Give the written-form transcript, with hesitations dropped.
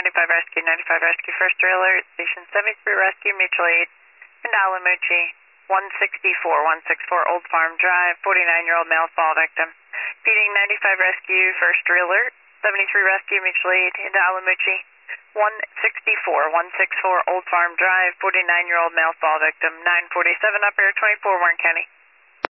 95 Rescue, first alert, Station 73 Rescue, mutual aid, in Alamucci, 164 Old Farm Drive, 49-year-old male fall victim. Feeding 95 Rescue, first alert, 73 Rescue, mutual aid, into Alamucci, 164 Old Farm Drive, 49-year-old male fall victim, 947 up air, 24 Warren County.